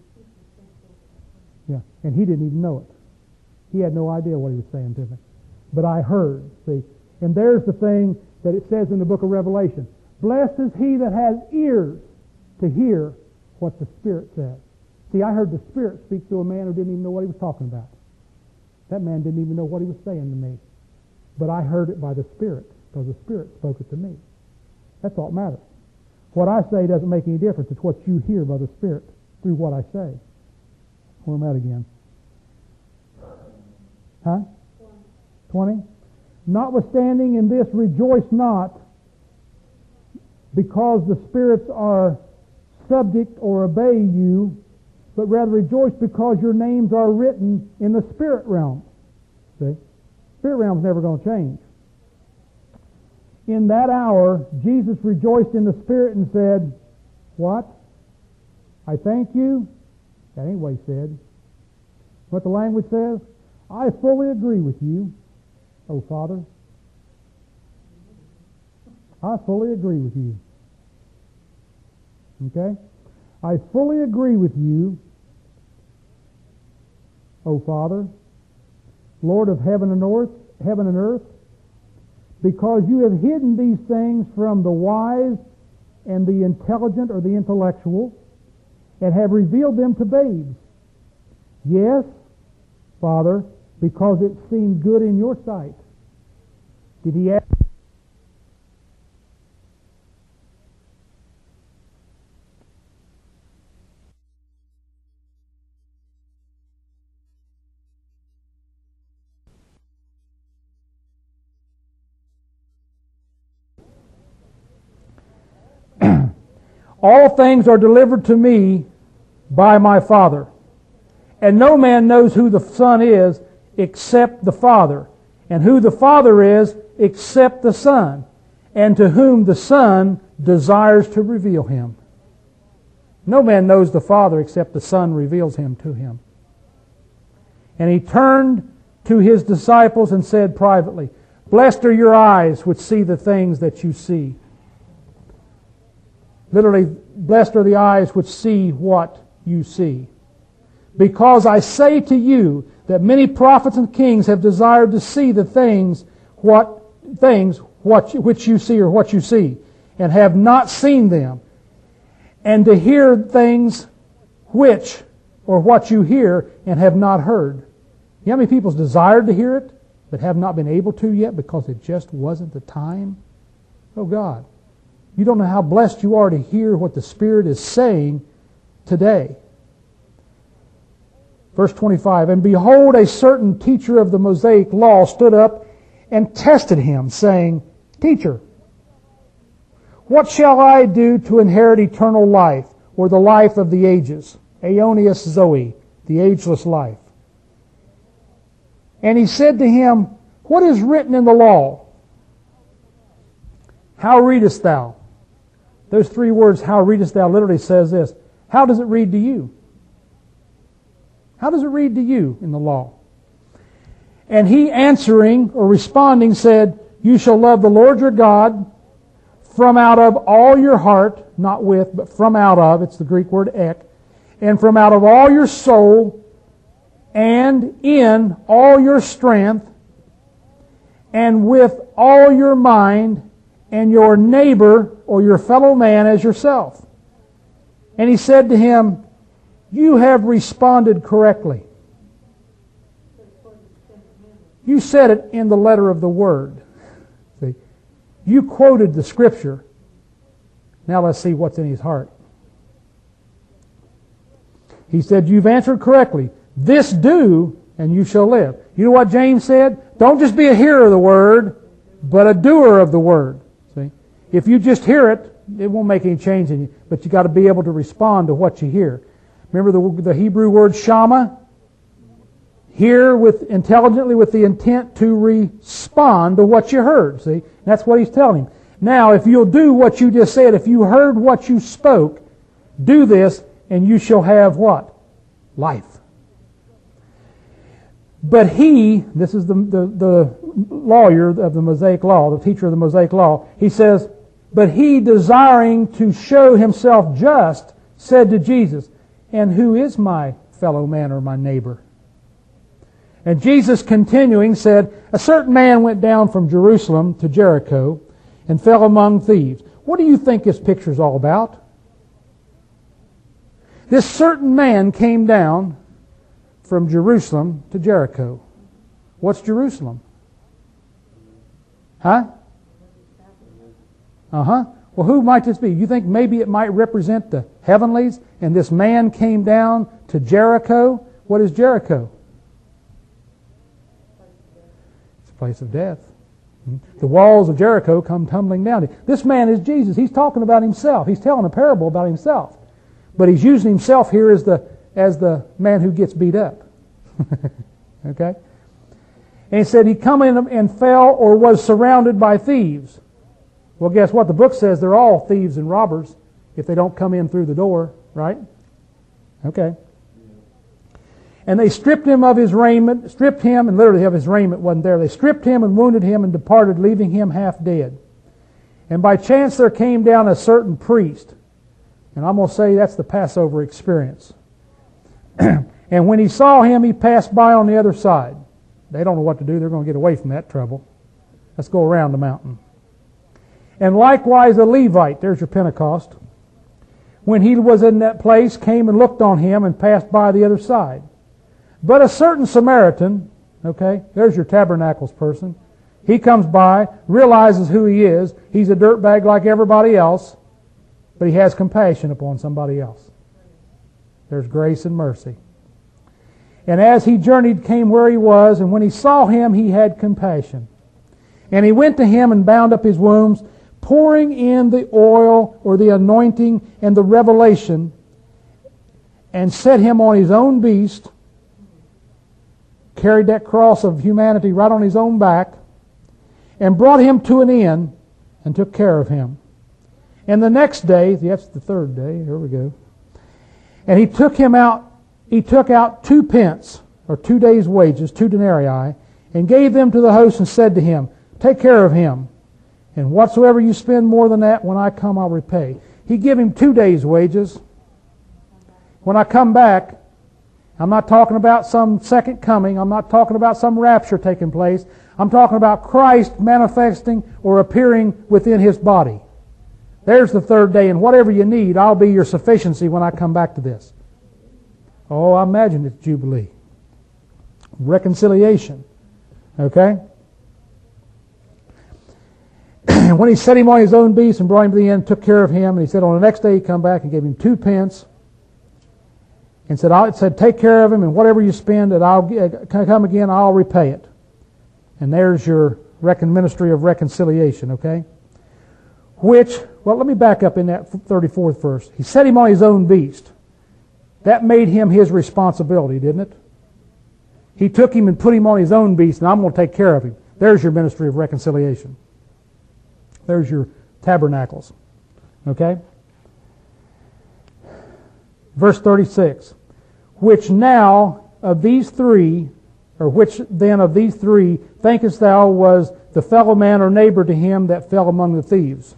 Speaker 1: Yeah, and he didn't even know it. He had no idea what he was saying to me. But I heard, see. And there's the thing that it says in the book of Revelation. Blessed is he that has ears to hear what the Spirit says. See, I heard the Spirit speak to a man who didn't even know what he was talking about. That man didn't even know what he was saying to me. But I heard it by the Spirit, because the Spirit spoke it to me. That's all that matters. What I say doesn't make any difference. It's what you hear by the Spirit through what I say. Where am I at again? Huh? 20? Notwithstanding in this rejoice not, because the spirits are subject or obey you, but rather rejoice because your names are written in the spirit realm. See? Spirit realm's never going to change. In that hour, Jesus rejoiced in the Spirit and said, what? I thank you. That ain't what he said. what the language says? I fully agree with you, O Father. I fully agree with you. Okay? I fully agree with you, O Father, Lord of heaven and earth, because you have hidden these things from the wise and the intelligent or the intellectual, and have revealed them to babes. Yes, Father, because it seemed good in your sight. Did he ask? All things are delivered to me by my Father. And no man knows who the Son is except the Father, and who the Father is except the Son, and to whom the Son desires to reveal him. No man knows the Father except the Son reveals him to him. And he turned to his disciples and said privately, Blessed are your eyes which see the things that you see. Literally, blessed are the eyes which see what you see. Because I say to you that many prophets and kings have desired to see the things which you see or what you see, and have not seen them, and to hear things which or what you hear and have not heard. You know how many people's desired to hear it, but have not been able to yet because it just wasn't the time? Oh God. You don't know how blessed you are to hear what the Spirit is saying today. Verse 25, And behold, a certain teacher of the Mosaic law stood up and tested him, saying, Teacher, what shall I do to inherit eternal life, or the life of the ages? Aeonius Zoe, the ageless life. And he said to him, What is written in the law? How readest thou? Those three words, how readest thou, literally says this. How does it read to you? How does it read to you in the law? And he answering or responding said, You shall love the Lord your God from out of all your heart, not with, but from out of, it's the Greek word ek, and from out of all your soul, and in all your strength, and with all your mind, and your neighbor or your fellow man as yourself. And he said to him, You have responded correctly. You said it in the letter of the Word. See, you quoted the Scripture. Now let's see what's in his heart. He said, You've answered correctly. This do, and you shall live. You know what James said? Don't just be a hearer of the Word, but a doer of the Word. See, if you just hear it, it won't make any change in you. But you got to be able to respond to what you hear. Remember the Hebrew word shama? Hear intelligently with the intent to respond to what you heard. See? That's what he's telling him. Now, if you'll do what you just said, if you heard what you spoke, do this, and you shall have what? Life. But he, this is the lawyer of the Mosaic Law, the teacher of the Mosaic Law, he says, But he, desiring to show himself just, said to Jesus, And who is my fellow man or my neighbor? And Jesus, continuing, said, A certain man went down from Jerusalem to Jericho and fell among thieves. What do you think this picture is all about? This certain man came down from Jerusalem to Jericho. What's Jerusalem? Huh? Uh-huh. Well, who might this be? You think maybe it might represent the heavenlies, and this man came down to Jericho? What is Jericho? It's a place of death. The walls of Jericho come tumbling down. This man is Jesus. He's talking about himself. He's telling a parable about himself. But he's using himself here as the man who gets beat up. Okay? And he said he come in and fell or was surrounded by thieves. Well, guess what? The book says they're all thieves and robbers if they don't come in through the door, right? Okay. And they stripped him of his raiment, and literally of his raiment wasn't there. They stripped him and wounded him and departed, leaving him half dead. And by chance there came down a certain priest. And I'm going to say that's the Passover experience. And when he saw him, he passed by on the other side. They don't know what to do. They're going to get away from that trouble. Let's go around the mountain. And likewise a Levite, there's your Pentecost, when he was in that place, came and looked on him and passed by the other side. But a certain Samaritan, okay, there's your Tabernacles person, he comes by, realizes who he is. He's a dirtbag like everybody else, but he has compassion upon somebody else. There's grace and mercy. And as he journeyed, came where he was, and when he saw him, he had compassion. And he went to him and bound up his wounds, pouring in the oil or the anointing and the revelation, and set him on his own beast, carried that cross of humanity right on his own back, and brought him to an inn and took care of him. And the next day, that's the third day, here we go, and he took out 2 pence, or 2 days' wages, 2 denarii, and gave them to the host and said to him, take care of him, and whatsoever you spend more than that, when I come, I'll repay. He gave him 2 days' wages. When I come back, I'm not talking about some second coming. I'm not talking about some rapture taking place. I'm talking about Christ manifesting or appearing within His body. There's the third day, and whatever you need, I'll be your sufficiency when I come back to this. Oh, I imagine it's Jubilee. Reconciliation. Okay? And when he set him on his own beast and brought him to the inn, took care of him, and he said on the next day he'd come back and gave him 2 pence, and said, take care of him, and whatever you spend, that I'll come again, I'll repay it. And there's your ministry of reconciliation, okay? Let me back up in that 34th verse. He set him on his own beast. That made him his responsibility, didn't it? He took him and put him on his own beast, and I'm going to take care of him. There's your ministry of reconciliation. There's your tabernacles. Okay? Verse 36. Which then of these three thinkest thou was the fellow man or neighbor to him that fell among the thieves?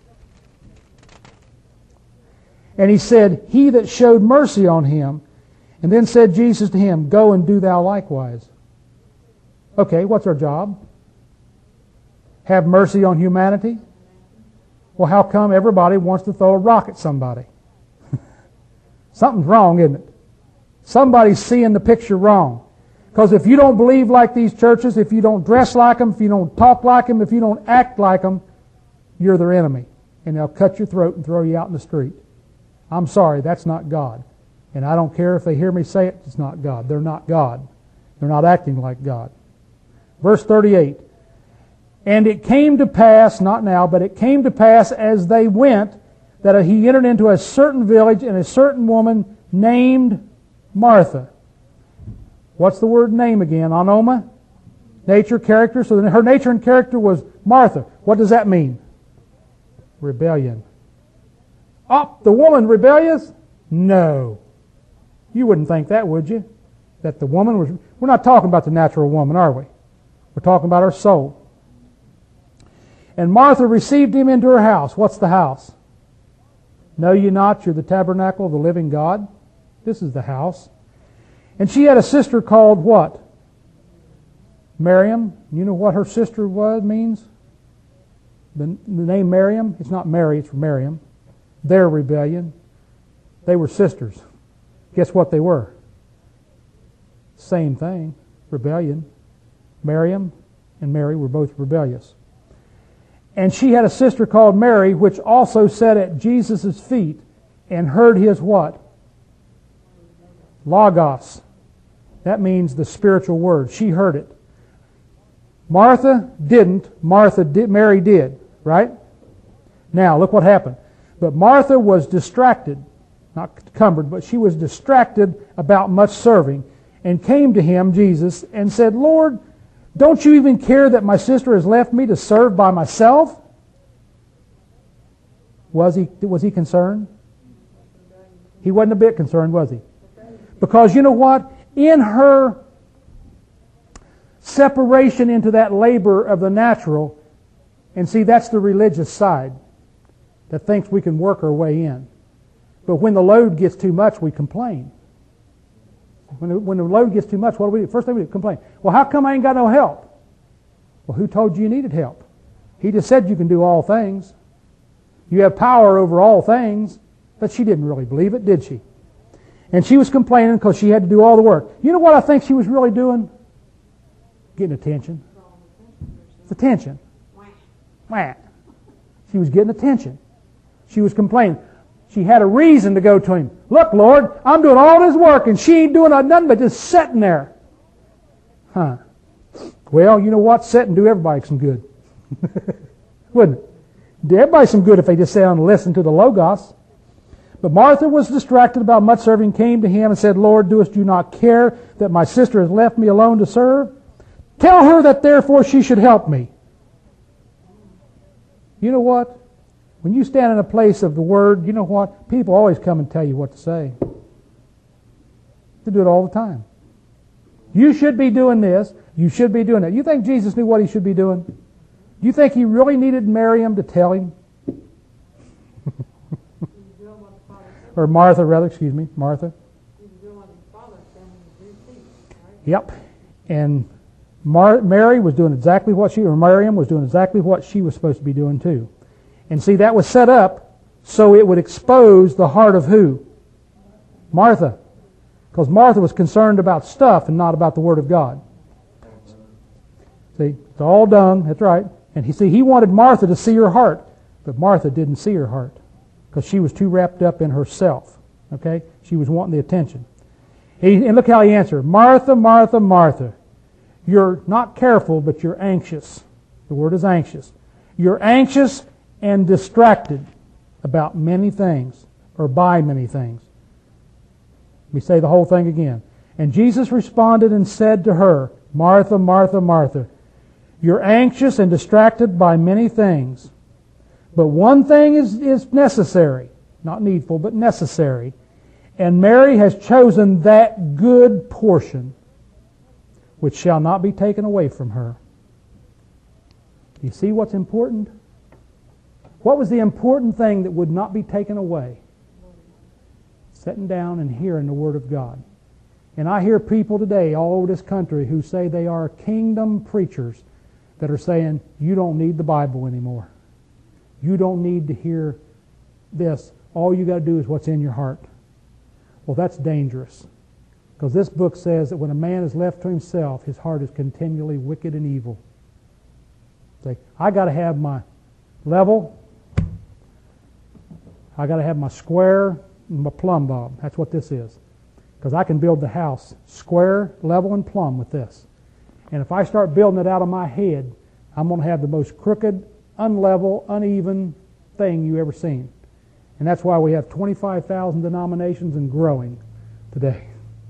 Speaker 1: And he said, he that showed mercy on him. And then said Jesus to him, go and do thou likewise. Okay, what's our job? Have mercy on humanity? Well, how come everybody wants to throw a rock at somebody? Something's wrong, isn't it? Somebody's seeing the picture wrong. Because if you don't believe like these churches, if you don't dress like them, if you don't talk like them, if you don't act like them, you're their enemy. And they'll cut your throat and throw you out in the street. I'm sorry, that's not God. And I don't care if they hear me say it, it's not God. They're not God. They're not acting like God. Verse 38. And it came to pass, not now, but it came to pass as they went, that he entered into a certain village, and a certain woman named Martha. What's the word name again? Anoma? Nature, character. So her nature and character was Martha. What does that mean? Rebellion. Oh, the woman rebellious? No. You wouldn't think that, would you? That the woman was... We're not talking about the natural woman, are we? We're talking about her soul. And Martha received him into her house. What's the house? Know ye not you're the tabernacle of the living God? This is the house. And she had a sister called what? Miriam. You know what her sister means? The name Miriam? It's not Mary, it's Miriam. Their rebellion. They were sisters. Guess what they were? Same thing. Rebellion. Miriam and Mary were both rebellious. And she had a sister called Mary, which also sat at Jesus' feet and heard his what? Logos. That means the spiritual word. She heard it. Martha didn't. Mary did. Right? Now, look what happened. But Martha was distracted. Not cumbered, but she was distracted about much serving, and came to him, Jesus, and said, Lord, don't you even care that my sister has left me to serve by myself? Was he concerned? He wasn't a bit concerned, was he? Because you know what? in her separation into that labor of the natural, and see, that's the religious side that thinks we can work our way in. But when the load gets too much, we complain. When the load gets too much, what do we do? First thing we do, complain. Well, how come I ain't got no help? Well, who told you needed help? He just said you can do all things. You have power over all things. But she didn't really believe it, did she? And she was complaining because she had to do all the work. You know what I think she was really doing? Getting attention. It's attention. Wah. She was getting attention. She was complaining. She had a reason to go to him. Look, Lord, I'm doing all this work and she ain't doing nothing but just sitting there. Huh. Well, you know what? Sit and do everybody some good. Wouldn't it? Do everybody some good if they just sat down and listen to the Logos. But Martha was distracted about much serving, came to him and said, Lord, doest you not care that my sister has left me alone to serve? Tell her that therefore she should help me. You know what? When you stand in a place of the Word, you know what? People always come and tell you what to say. They do it all the time. You should be doing this. You should be doing that. You think Jesus knew what he should be doing? Do you think he really needed Miriam to tell him? Or Martha, rather, excuse me, Martha. Yep. And Mary was doing exactly what Miriam was doing exactly what she was supposed to be doing too. And see, that was set up so it would expose the heart of who? Martha. Because Martha was concerned about stuff and not about the Word of God. See, it's all done, that's right. And he wanted Martha to see her heart, but Martha didn't see her heart because she was too wrapped up in herself. Okay? She was wanting the attention. And look how he answered. Martha, Martha, Martha. You're not careful, but you're anxious. The word is anxious. You're anxious and distracted about many things, or by many things. Let me say the whole thing again. And Jesus responded and said to her, Martha, Martha, Martha, you're anxious and distracted by many things. But one thing is necessary. Not needful, but necessary. And Mary has chosen that good portion which shall not be taken away from her. Do you see what's important? What was the important thing that would not be taken away? Sitting down and hearing the Word of God. And I hear people today all over this country who say they are kingdom preachers that are saying, you don't need the Bible anymore. You don't need to hear this. All you got to do is what's in your heart. Well, that's dangerous. Because this book says that when a man is left to himself, his heart is continually wicked and evil. Say, I got to have my level. I got to have my square and my plumb bob. That's what this is. Because I can build the house square, level, and plumb with this. And if I start building it out of my head, I'm going to have the most crooked, unlevel, uneven thing you ever seen. And that's why we have 25,000 denominations and growing today.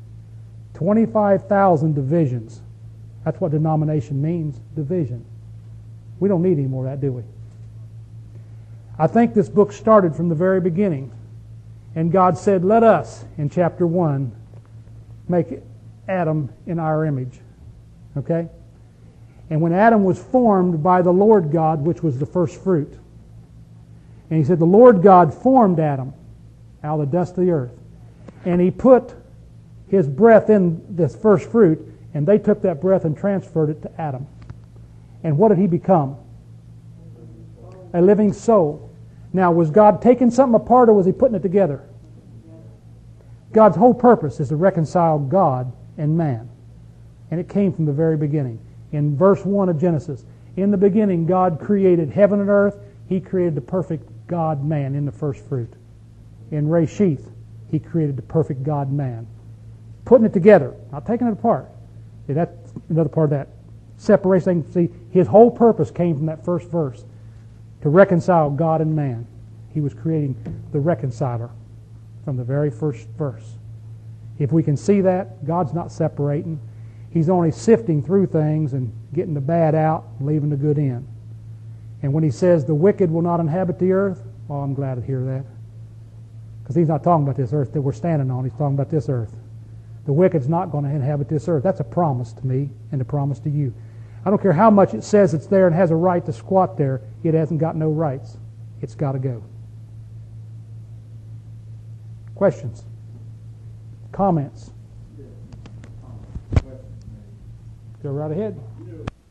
Speaker 1: 25,000 divisions. That's what denomination means, division. We don't need any more of that, do we? I think this book started from the very beginning. And God said, let us, in chapter 1, make Adam in our image. Okay? And when Adam was formed by the Lord God, which was the first fruit, and he said, the Lord God formed Adam out of the dust of the earth. And he put his breath in this first fruit, and they took that breath and transferred it to Adam. And what did he become? A living soul. Now, was God taking something apart or was he putting it together? God's whole purpose is to reconcile God and man. And it came from the very beginning. In verse 1 of Genesis, in the beginning God created heaven and earth. He created the perfect God-man in the first fruit. In Reshith, he created the perfect God-man. Putting it together, not taking it apart. See, that's another part of that separation. See, his whole purpose came from that first verse, to reconcile God and man. He was creating the reconciler from the very first verse. If we can see that, God's not separating. He's only sifting through things and getting the bad out and leaving the good in. And when he says the wicked will not inhabit the earth, well, I'm glad to hear that. Because he's not talking about this earth that we're standing on. He's talking about this earth. The wicked's not going to inhabit this earth. That's a promise to me and a promise to you. I don't care how much it says it's there and has a right to squat there. It hasn't got no rights. It's got to go. Questions? Comments? Go right ahead.